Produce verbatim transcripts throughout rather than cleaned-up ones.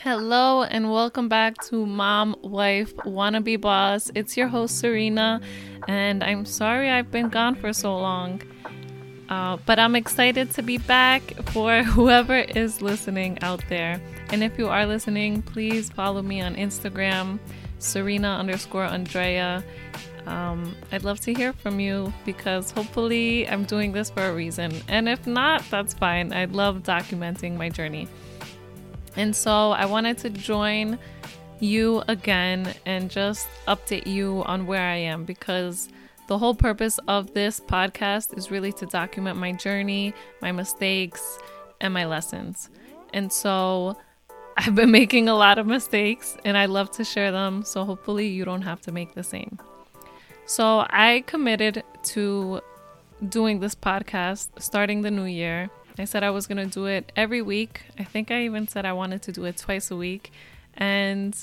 Hello and welcome back to Mom, Wife, Wannabe Boss. It's your host Serena, and I'm sorry I've been gone for so long, uh, but I'm excited to be back for whoever is listening out there. And if you are listening, please follow me on Instagram, Serena underscore Andrea. Um, I'd love to hear from you because hopefully I'm doing this for a reason. And if not, that's fine. I love documenting my journey. And so I wanted to join you again and just update you on where I am, because the whole purpose of this podcast is really to document my journey, my mistakes, and my lessons. And so I've been making a lot of mistakes and I love to share them. So hopefully you don't have to make the same. So I committed to doing this podcast starting the new year. I said I was going to do it every week. I think I even said I wanted to do it twice a week. And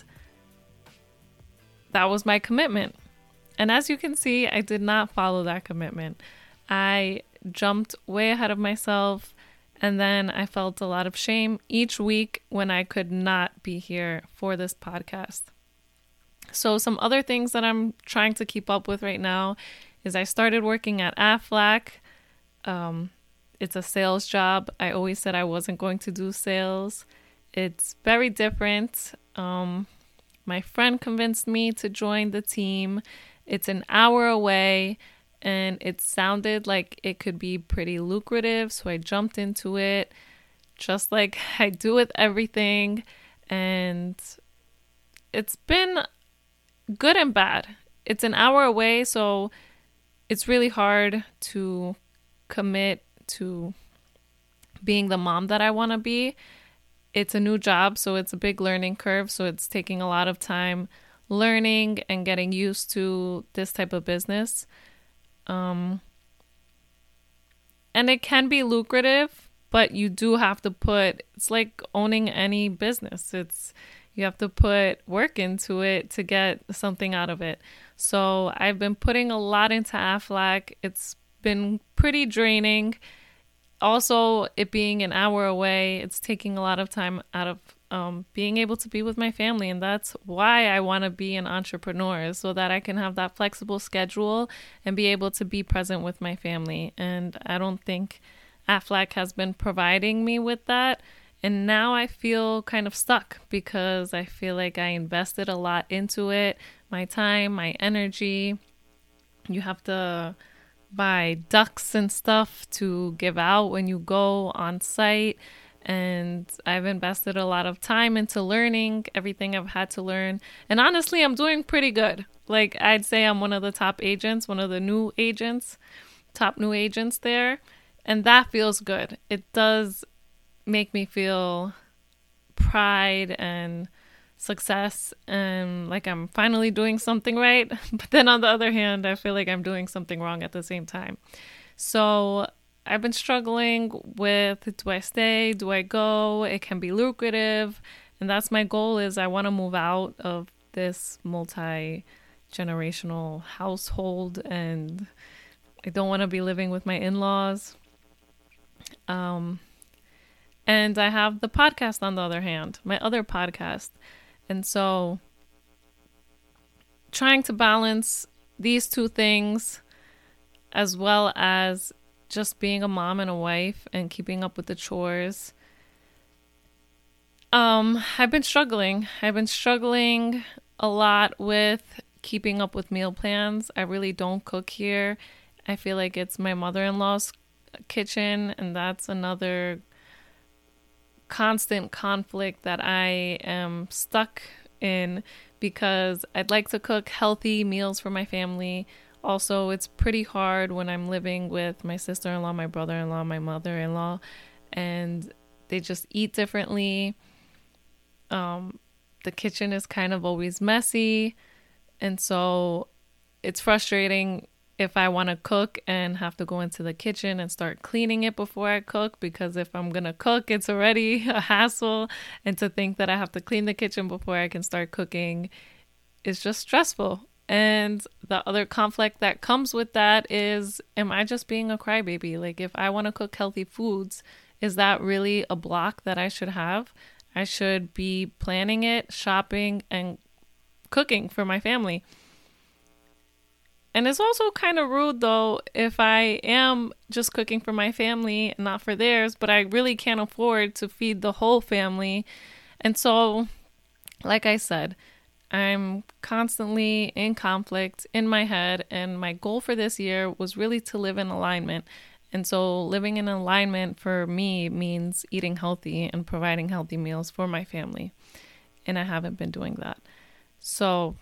that was my commitment. And as you can see, I did not follow that commitment. I jumped way ahead of myself. And then I felt a lot of shame each week when I could not be here for this podcast. So some other things that I'm trying to keep up with right now is I started working at Aflac. Um... It's a sales job. I always said I wasn't going to do sales. It's very different. Um, my friend convinced me to join the team. It's an hour away and it sounded like it could be pretty lucrative. So I jumped into it just like I do with everything. And it's been good and bad. It's an hour away, so it's really hard to commit to being the mom that I want to be. It's a new job, so it's a big learning curve. So it's taking a lot of time learning and getting used to this type of business. Um, and it can be lucrative, but you do have to put, it's like owning any business. It's, you have to put work into it to get something out of it. So I've been putting a lot into Aflac. It's been pretty draining. Also, it being an hour away, it's taking a lot of time out of um, being able to be with my family. And that's why I want to be an entrepreneur, so that I can have that flexible schedule and be able to be present with my family. And I don't think Aflac has been providing me with that. And now I feel kind of stuck because I feel like I invested a lot into it, my time, my energy. You have to buy ducks and stuff to give out when you go on site. And I've invested a lot of time into learning everything I've had to learn. And honestly, I'm doing pretty good. Like, I'd say I'm one of the top agents, one of the new agents, top new agents there. And that feels good. It does make me feel pride and success and like I'm finally doing something right. But then on the other hand, I feel like I'm doing something wrong at the same time. So I've been struggling with, do I stay? Do I go? It can be lucrative. And that's my goal, is I want to move out of this multi-generational household, and I don't want to be living with my in-laws. Um, and I have the podcast on the other hand, my other podcast. And so trying to balance these two things, as well as just being a mom and a wife and keeping up with the chores. Um, I've been struggling. I've been struggling a lot with keeping up with meal plans. I really don't cook here. I feel like it's my mother-in-law's kitchen, and that's another constant conflict that I am stuck in, because I'd like to cook healthy meals for my family. Also, it's pretty hard when I'm living with my sister-in-law, my brother-in-law, my mother-in-law, and they just eat differently. Um, the kitchen is kind of always messy, and so it's frustrating if I want to cook and have to go into the kitchen and start cleaning it before I cook, because if I'm going to cook, it's already a hassle. And to think that I have to clean the kitchen before I can start cooking is just stressful. And the other conflict that comes with that is, am I just being a crybaby? Like, if I want to cook healthy foods, is that really a block that I should have? I should be planning it, shopping, and cooking for my family. And it's also kind of rude, though, if I am just cooking for my family and not for theirs, but I really can't afford to feed the whole family. And so, like I said, I'm constantly in conflict in my head, and my goal for this year was really to live in alignment. And so living in alignment for me means eating healthy and providing healthy meals for my family. And I haven't been doing that. So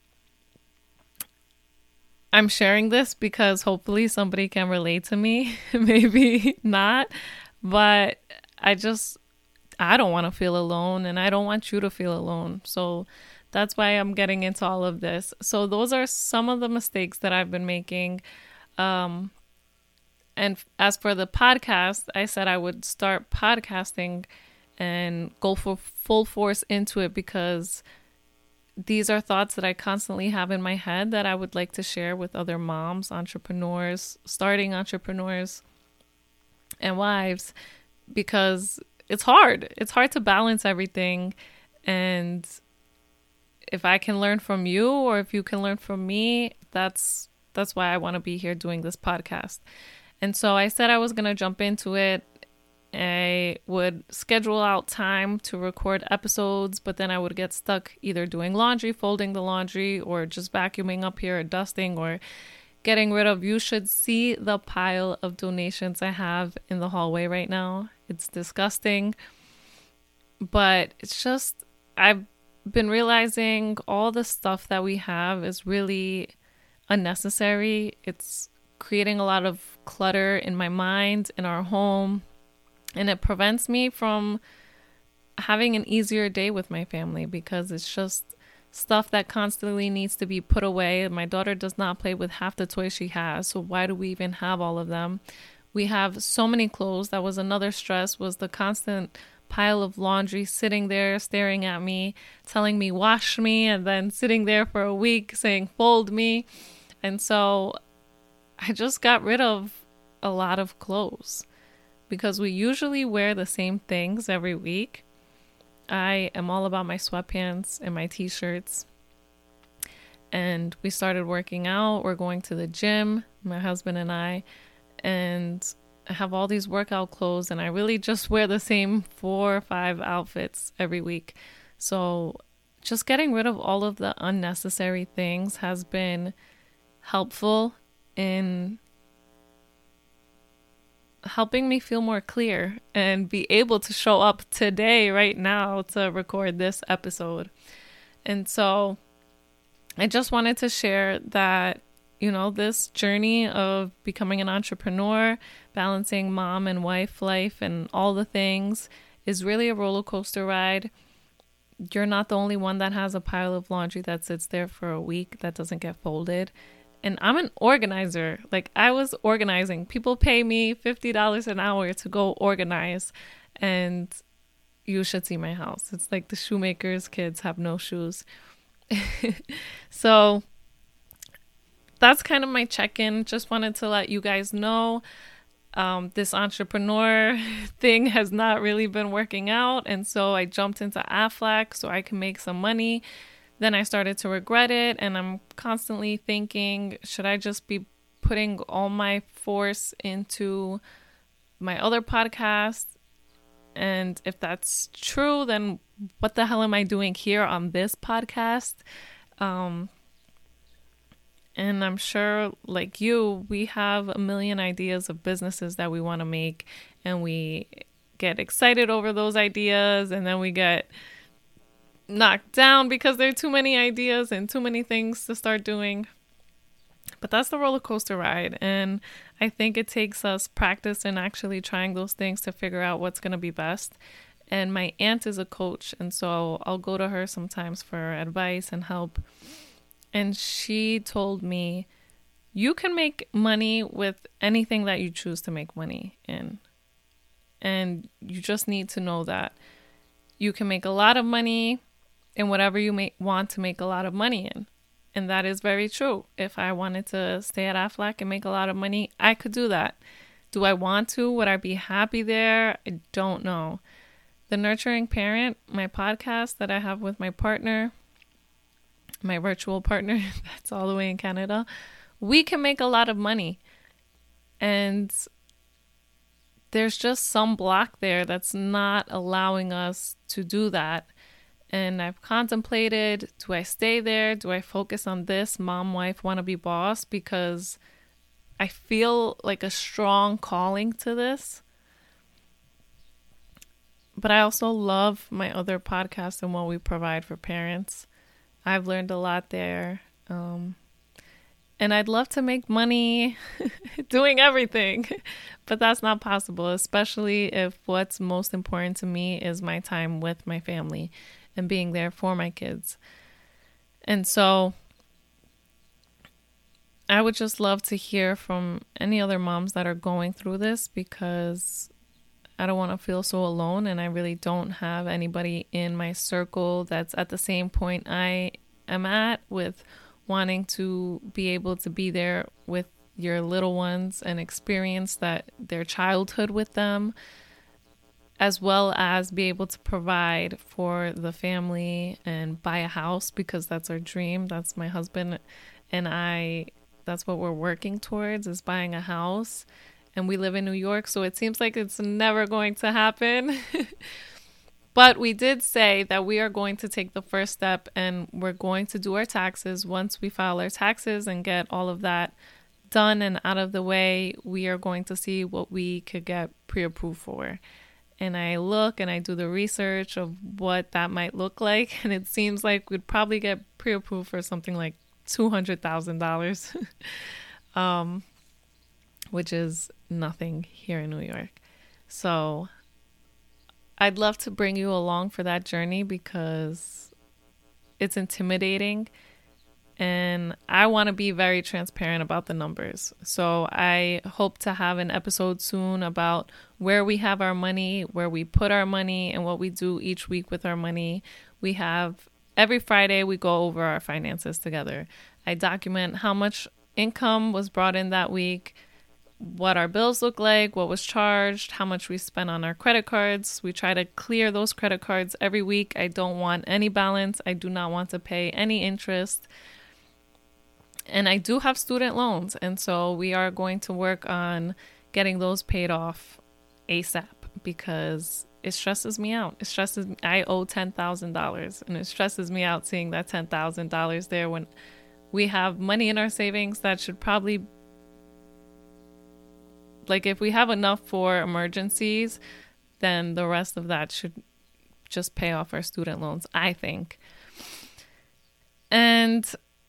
I'm sharing this because hopefully somebody can relate to me. Maybe not. But I just, I don't want to feel alone, and I don't want you to feel alone. So that's why I'm getting into all of this. So those are some of the mistakes that I've been making. Um, and as for the podcast, I said I would start podcasting and go for full force into it because these are thoughts that I constantly have in my head that I would like to share with other moms, entrepreneurs, starting entrepreneurs, and wives, because it's hard. It's hard to balance everything. And if I can learn from you, or if you can learn from me, that's that's why I want to be here doing this podcast. And so I said I was going to jump into it. I would schedule out time to record episodes, but then I would get stuck either doing laundry, folding the laundry, or just vacuuming up here, or dusting, or getting rid of. You should see the pile of donations I have in the hallway right now. It's disgusting. But it's just, I've been realizing all the stuff that we have is really unnecessary. It's creating a lot of clutter in my mind, in our home. And it prevents me from having an easier day with my family because it's just stuff that constantly needs to be put away. My daughter does not play with half the toys she has, so why do we even have all of them? We have so many clothes. That was another stress, was the constant pile of laundry sitting there staring at me, telling me wash me, and then sitting there for a week saying fold me. And so I just got rid of a lot of clothes, because we usually wear the same things every week. I am all about my sweatpants and my t-shirts. And we started working out. We're going to the gym, my husband and I. And I have all these workout clothes, and I really just wear the same four or five outfits every week. So just getting rid of all of the unnecessary things has been helpful in helping me feel more clear and be able to show up today, right now, to record this episode. And so I just wanted to share that, you know, this journey of becoming an entrepreneur, balancing mom and wife life and all the things is really a roller coaster ride. You're not the only one that has a pile of laundry that sits there for a week that doesn't get folded. And I'm an organizer. Like, I was organizing. People pay me fifty dollars an hour to go organize. And you should see my house. It's like the shoemaker's kids have no shoes. So that's kind of my check-in. Just wanted to let you guys know um, this entrepreneur thing has not really been working out. And so I jumped into Aflac so I can make some money. Then I started to regret it, and I'm constantly thinking, should I just be putting all my force into my other podcast? And if that's true, then what the hell am I doing here on this podcast? Um, and I'm sure, like you, we have a million ideas of businesses that we want to make, and we get excited over those ideas, and then we get knocked down because there are too many ideas and too many things to start doing. But that's the roller coaster ride. And I think it takes us practice and actually trying those things to figure out what's going to be best. And my aunt is a coach, and so I'll go to her sometimes for advice and help. And she told me, you can make money with anything that you choose to make money in. And you just need to know that you can make a lot of money in whatever you may want to make a lot of money in. And that is very true. If I wanted to stay at Aflac and make a lot of money, I could do that. Do I want to? Would I be happy there? I don't know. The Nurturing Parent, my podcast that I have with my partner, my virtual partner, that's all the way in Canada, we can make a lot of money. And there's just some block there that's not allowing us to do that. And I've contemplated, do I stay there? Do I focus on this mom, wife, wannabe boss? Because I feel like a strong calling to this. But I also love my other podcast and what we provide for parents. I've learned a lot there. Um, and I'd love to make money doing everything, but that's not possible, especially if what's most important to me is my time with my family and being there for my kids. And so I would just love to hear from any other moms that are going through this, because I don't want to feel so alone, and I really don't have anybody in my circle that's at the same point I am at with wanting to be able to be there with your little ones and experience that their childhood with them, as well as be able to provide for the family and buy a house, because that's our dream. That's my husband and I, that's what we're working towards, is buying a house. And we live in New York, so it seems like it's never going to happen. But we did say that we are going to take the first step, and we're going to do our taxes. Once we file our taxes and get all of that done and out of the way, we are going to see what we could get pre-approved for. And I look and I do the research of what that might look like, and it seems like we'd probably get pre-approved for something like two hundred thousand dollars. um, which is nothing here in New York. So I'd love to bring you along for that journey, because it's intimidating, and I want to be very transparent about the numbers. So I hope to have an episode soon about where we have our money, where we put our money, and what we do each week with our money. We have every Friday we go over our finances together. I document how much income was brought in that week, what our bills look like, what was charged, how much we spent on our credit cards. We try to clear those credit cards every week. I don't want any balance. I do not want to pay any interest. And I do have student loans, and so we are going to work on getting those paid off ASAP, because it stresses me out. It stresses me. I owe ten thousand dollars, and it stresses me out seeing that ten thousand dollars there when we have money in our savings that should probably, like, if we have enough for emergencies, then the rest of that should just pay off our student loans, I think. And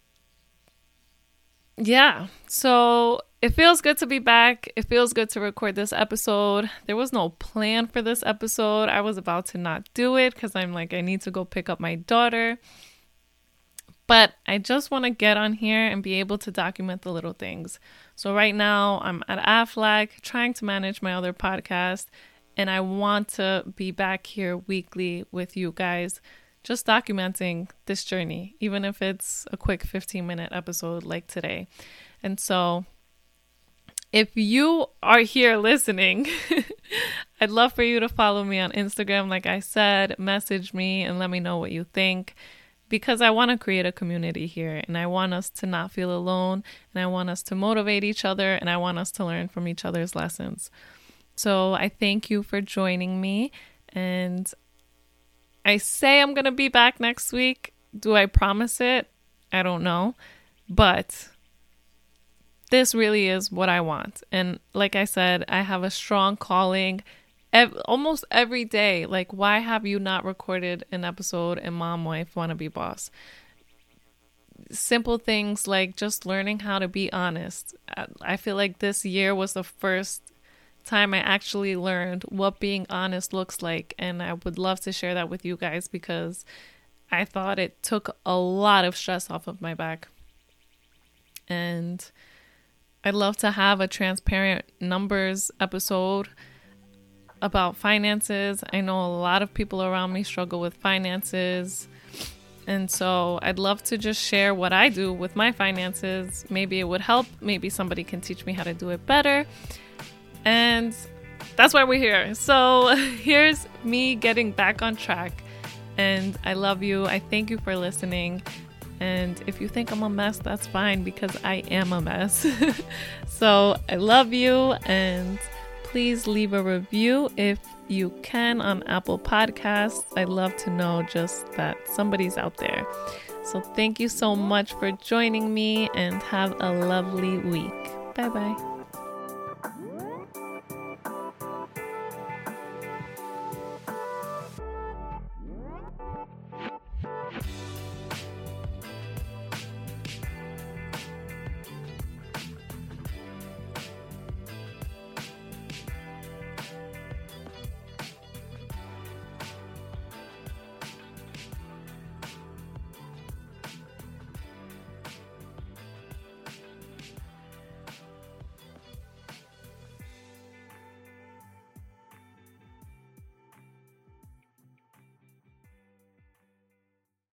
yeah, so it feels good to be back. It feels good to record this episode. There was no plan for this episode. I was about to not do it because I'm like, I need to go pick up my daughter. But I just want to get on here and be able to document the little things. So right now I'm at Aflac trying to manage my other podcast, and I want to be back here weekly with you guys, just documenting this journey, even if it's a quick fifteen minute episode like today. And so if you are here listening, I'd love for you to follow me on Instagram. Like I said, message me and let me know what you think, because I want to create a community here, and I want us to not feel alone, and I want us to motivate each other, and I want us to learn from each other's lessons. So I thank you for joining me, and I say I'm going to be back next week. Do I promise it? I don't know, but this really is what I want. And like I said, I have a strong calling ev- almost every day. Like, why have you not recorded an episode in Mom, Wife, Wannabe Boss? Simple things like just learning how to be honest. I feel like this year was the first time I actually learned what being honest looks like, and I would love to share that with you guys, because I thought it took a lot of stress off of my back. And I'd love to have a transparent numbers episode about finances. I know a lot of people around me struggle with finances, and so I'd love to just share what I do with my finances. Maybe it would help. Maybe somebody can teach me how to do it better. And that's why we're here. So here's me getting back on track. And I love you. I thank you for listening. And if you think I'm a mess, that's fine, because I am a mess. So I love you. And please leave a review if you can on Apple Podcasts. I love to know just that somebody's out there. So thank you so much for joining me, and have a lovely week. Bye bye.